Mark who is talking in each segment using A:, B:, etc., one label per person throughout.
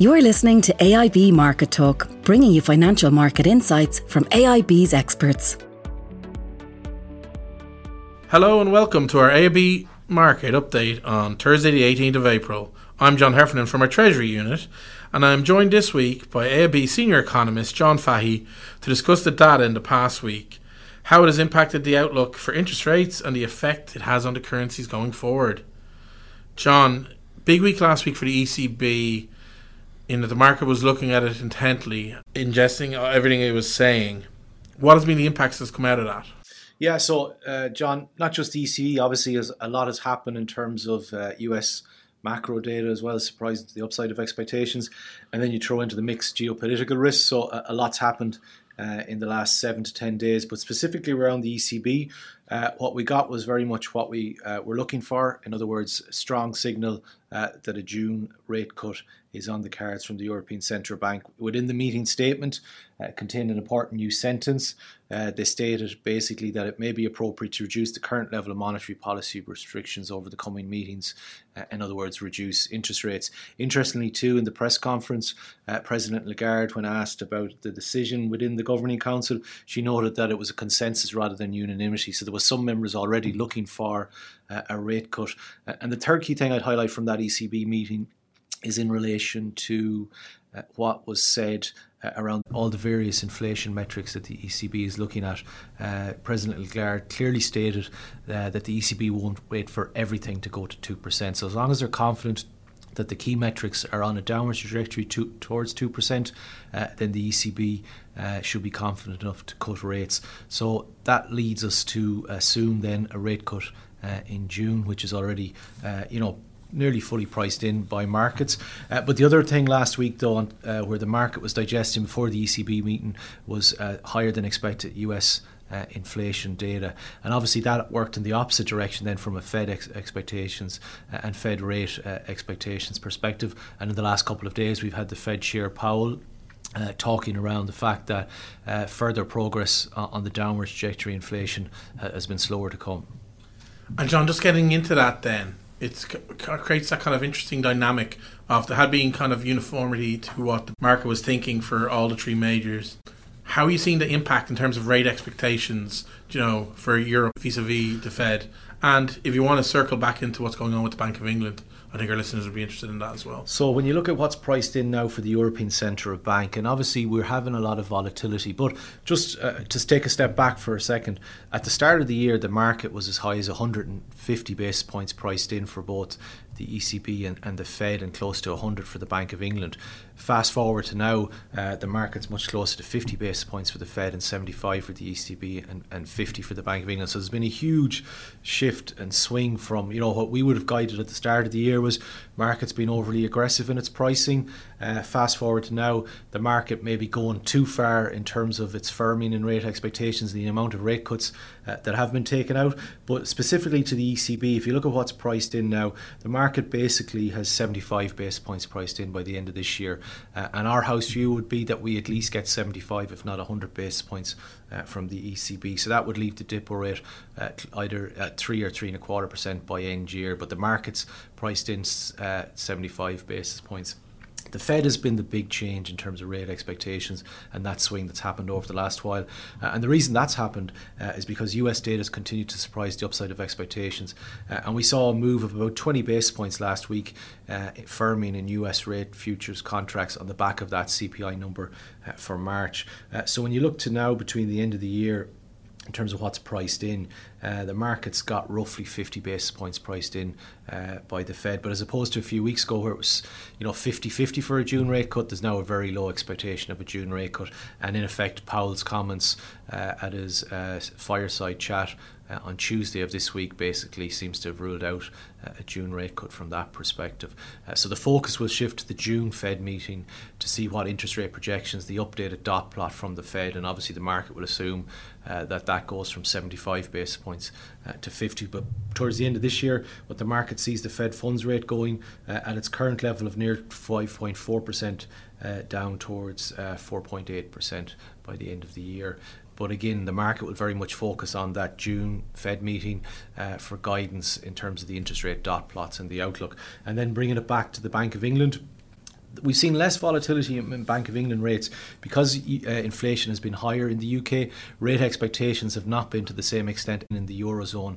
A: You're listening to AIB Market Talk, bringing you financial market insights from AIB's experts.
B: Hello and welcome to our AIB Market Update on Thursday the 18th of April. I'm John Heffernan from our Treasury Unit, and I'm joined this week by AIB Senior Economist John Fahey to discuss the data in the past week, how it has impacted the outlook for interest rates and the effect it has on the currencies going forward. John, big week last week for the ECB, in that the market was looking at it intently, ingesting everything it was saying. What has been the impacts that's come out of that?
C: Yeah, so John, not just the ECB, obviously a lot has happened in terms of US macro data as well, surprising to the upside of expectations. And then you throw into the mix geopolitical risks, so a lot's happened in the last 7 to 10 days. But specifically around the ECB, what we got was very much what we were looking for. In other words, a strong signal that a June rate cut is on the cards from the European Central Bank. Within the meeting statement contained an important new sentence. They stated basically that it may be appropriate to reduce the current level of monetary policy restrictions over the coming meetings. In other words, reduce interest rates. Interestingly too, in the press conference, President Lagarde, when asked about the decision within the Governing Council, she noted that it was a consensus rather than unanimity. So there was some members already looking for a rate cut. And the third key thing I'd highlight from that ECB meeting is in relation to what was said around all the various inflation metrics that the ECB is looking at. President Lagarde clearly stated that the ECB won't wait for everything to go to 2%. So as long as they're confident that the key metrics are on a downward trajectory towards 2%, then the ECB should be confident enough to cut rates. So that leads us to assume then a rate cut in June, which is already, nearly fully priced in by markets. But the other thing last week, though, where the market was digesting before the ECB meeting, was higher than expected US inflation data. And obviously that worked in the opposite direction then from a Fed expectations and Fed rate expectations perspective. And in the last couple of days, we've had the Fed Chair Powell talking around the fact that further progress on the downward trajectory inflation has been slower to come.
B: And John, just getting into that then, it creates that kind of interesting dynamic of there had been kind of uniformity to what the market was thinking for all the three majors. How are you seeing the impact in terms of rate expectations, for Europe vis-a-vis the Fed? And if you want to circle back into what's going on with the Bank of England, I think our listeners would be interested in that as well.
C: So when you look at what's priced in now for the European Central Bank, and obviously we're having a lot of volatility, but just to take a step back for a second, at the start of the year the market was as high as 150 basis points priced in for both the ECB and the Fed, and close to 100 for the Bank of England. Fast forward to now, the market's much closer to 50 basis points for the Fed and 75 for the ECB and 50 for the Bank of England. So there's been a huge shift and swing from what we would have guided at the start of the year was market's been overly aggressive in its pricing. Fast forward to now, the market may be going too far in terms of its firming in rate expectations, the amount of rate cuts that have been taken out. But specifically to the ECB, if you look at what's priced in now, the market basically has 75 basis points priced in by the end of this year. And our house view would be that we at least get 75, if not 100 basis points from the ECB. So that would leave the Depo rate either at 3 or 3.25% by end year. But the market's priced in 75 basis points. The Fed has been the big change in terms of rate expectations and that swing that's happened over the last while. And the reason that's happened is because US data has continued to surprise the upside of expectations. And we saw a move of about 20 basis points last week firming in US rate futures contracts on the back of that CPI number for March. So when you look to now between the end of the year, in terms of what's priced in, the market's got roughly 50 basis points priced in by the Fed. But as opposed to a few weeks ago where it was 50-50 for a June rate cut, there's now a very low expectation of a June rate cut. And in effect, Powell's comments at his fireside chat on Tuesday of this week basically seems to have ruled out a June rate cut from that perspective. So the focus will shift to the June Fed meeting to see what interest rate projections, the updated dot plot from the Fed, and obviously the market will assume that goes from 75 basis points to 50. But towards the end of this year, what the market sees the Fed funds rate going at its current level of near 5.4% down towards 4.8% by the end of the year. But again, the market will very much focus on that June Fed meeting for guidance in terms of the interest rate dot plots and the outlook. And then bringing it back to the Bank of England, we've seen less volatility in Bank of England rates because inflation has been higher in the UK. Rate expectations have not been to the same extent in the Eurozone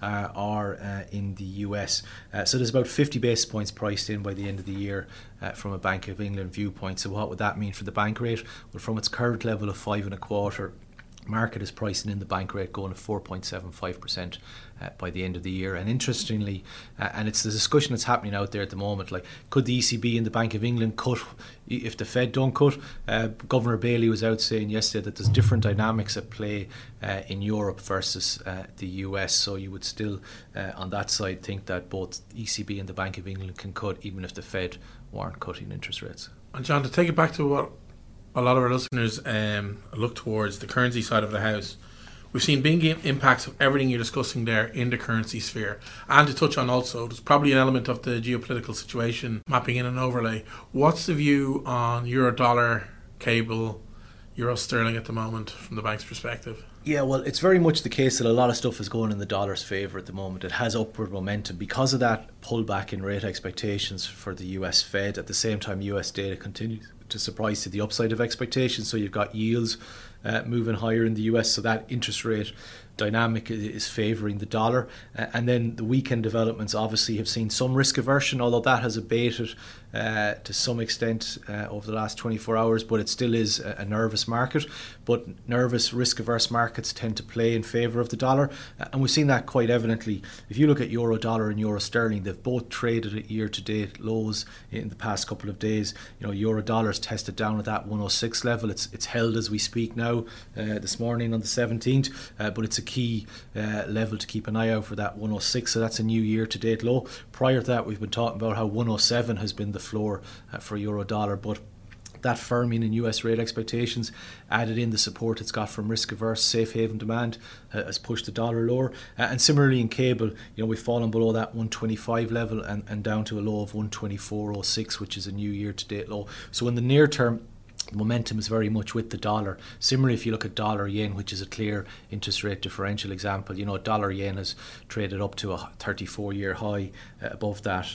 C: or in the US. So there's about 50 basis points priced in by the end of the year from a Bank of England viewpoint. So what would that mean for the bank rate? Well, from its current level of 5.25%, market is pricing in the bank rate going to 4.75% by the end of the year. And interestingly, and it's the discussion that's happening out there at the moment, like, could the ECB and the Bank of England cut if the Fed don't cut? Governor Bailey was out saying yesterday that there's different dynamics at play in Europe versus the US. So you would still, on that side, think that both ECB and the Bank of England can cut even if the Fed weren't cutting interest rates.
B: And John, to take it back to what a lot of our listeners look towards, the currency side of the house, we've seen big impacts of everything you're discussing there in the currency sphere. And to touch on also, there's probably an element of the geopolitical situation mapping in an overlay. What's the view on euro-dollar cable, euro-sterling at the moment from the bank's perspective?
C: Yeah, well, it's very much the case that a lot of stuff is going in the dollar's favour at the moment. It has upward momentum because of that pullback in rate expectations for the US Fed. At the same time, US data continues to surprise to the upside of expectations. So you've got yields moving higher in the US, so that interest rate dynamic is favouring the dollar. And then the weekend developments obviously have seen some risk aversion, although that has abated to some extent over the last 24 hours, but it still is a nervous market. But nervous, risk-averse markets tend to play in favour of the dollar, and we've seen that quite evidently. If you look at euro-dollar and euro-sterling, they've both traded at year-to-date lows in the past couple of days. You know, euro-dollar's tested down at that 106 level. It's held as we speak now this morning on the 17th, but it's a key level to keep an eye out for, that 106. So that's a new year-to-date low. Prior to that, we've been talking about how 107 has been the floor for euro-dollar, but that firming in US rate expectations, added in the support it's got from risk-averse safe haven demand, has pushed the dollar lower. And similarly in cable, you know, we've fallen below that 125 level and down to a low of 124.06, which is a new year-to-date low. So in the near term, the momentum is very much with the dollar. Similarly, if you look at dollar yen, which is a clear interest rate differential example, you know, dollar yen has traded up to a 34-year high above that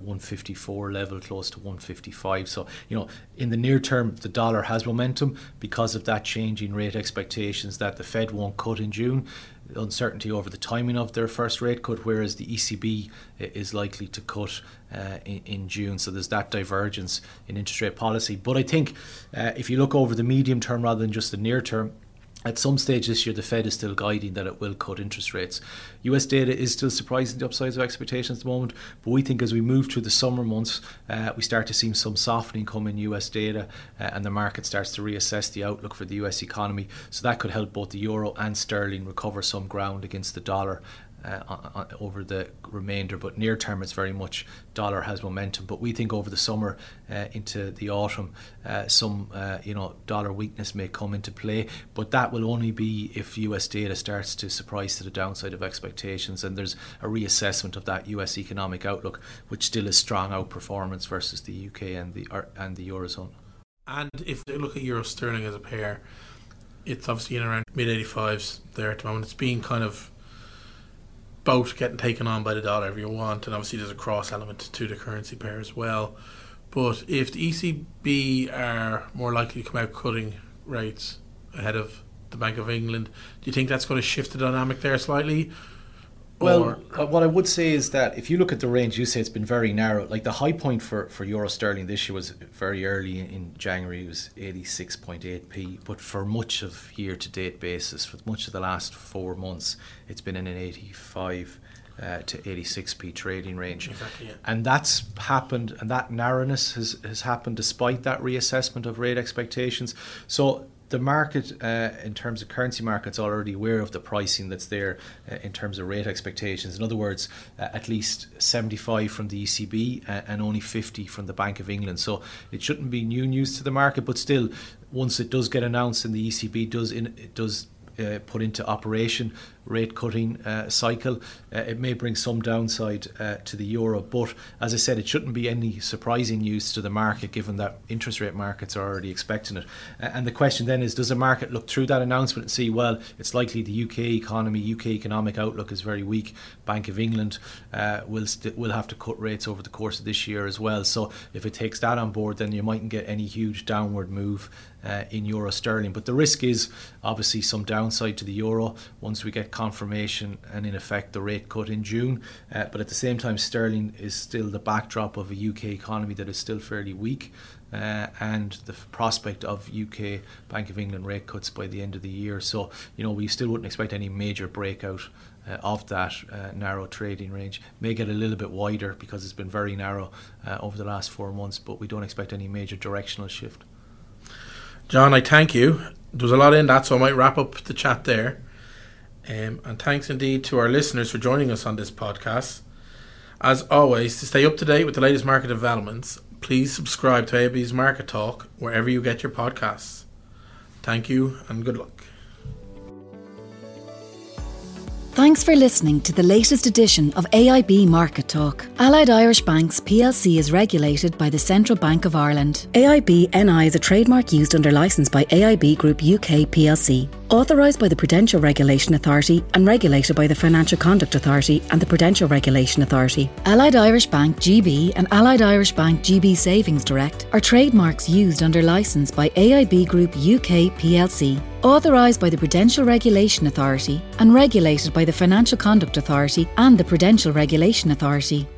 C: 154 level, close to 155. So, you know, in the near term, the dollar has momentum because of that change in rate expectations that the Fed won't cut in June. Uncertainty over the timing of their first rate cut, whereas the ECB is likely to cut in June. So there's that divergence in interest rate policy. But I think if you look over the medium term rather than just the near term, at some stage this year, the Fed is still guiding that it will cut interest rates. US data is still surprising the upsides of expectations at the moment, but we think as we move through the summer months, we start to see some softening come in US data, and the market starts to reassess the outlook for the US economy. So that could help both the euro and sterling recover some ground against the dollar over the remainder. But near term, it's very much dollar has momentum. But we think over the summer into the autumn, some dollar weakness may come into play. But that will only be if US data starts to surprise to the downside of expectations, and there's a reassessment of that US economic outlook, which still is strong outperformance versus the UK and the Eurozone.
B: And if they look at euro sterling as a pair, it's obviously in around mid 85s there at the moment. It's being kind of both getting taken on by the dollar if you want, and obviously there's a cross element to the currency pair as well. But if the ECB are more likely to come out cutting rates ahead of the Bank of England, do you think that's going to shift the dynamic there slightly?
C: Well, what I would say is that if you look at the range, you say it's been very narrow. Like the high point for euro sterling this year was very early in January, it was 86.8p. But for much of year to date basis, for much of the last 4 months, it's been in an 85 to 86p trading range.
B: Exactly, yeah.
C: And that's happened, and that narrowness has happened despite that reassessment of rate expectations. So the market, in terms of currency markets, already aware of the pricing that's there in terms of rate expectations. In other words, at least 75 from the ECB and only 50 from the Bank of England. So it shouldn't be new news to the market, but still, once it does get announced and the ECB does put into operation rate cutting cycle. It may bring some downside to the euro, but as I said, it shouldn't be any surprising news to the market given that interest rate markets are already expecting it. And the question then is, does the market look through that announcement and see, well, it's likely the UK economy, UK economic outlook is very weak. Bank of England will have to cut rates over the course of this year as well. So if it takes that on board, then you mightn't get any huge downward move in euro sterling. But the risk is obviously some downside to the euro once we get confirmation and in effect the rate cut in June. But at the same time, sterling is still the backdrop of a UK economy that is still fairly weak. And the prospect of UK Bank of England rate cuts by the end of the year. So, we still wouldn't expect any major breakout of that narrow trading range. May get a little bit wider because it's been very narrow over the last 4 months, but we don't expect any major directional shift.
B: John, I thank you. There was a lot in that, so I might wrap up the chat there. And thanks indeed to our listeners for joining us on this podcast. As always, to stay up to date with the latest market developments, please subscribe to AIB's Market Talk wherever you get your podcasts. Thank you and good luck.
A: Thanks for listening to the latest edition of AIB Market Talk. Allied Irish Banks plc is regulated by the Central Bank of Ireland. AIB NI is a trademark used under licence by AIB Group UK plc. Authorised by the Prudential Regulation Authority and regulated by the Financial Conduct Authority and the Prudential Regulation Authority. Allied Irish Bank GB and Allied Irish Bank GB Savings Direct are trademarks used under licence by AIB Group UK plc. Authorised by the Prudential Regulation Authority and regulated by the Financial Conduct Authority and the Prudential Regulation Authority.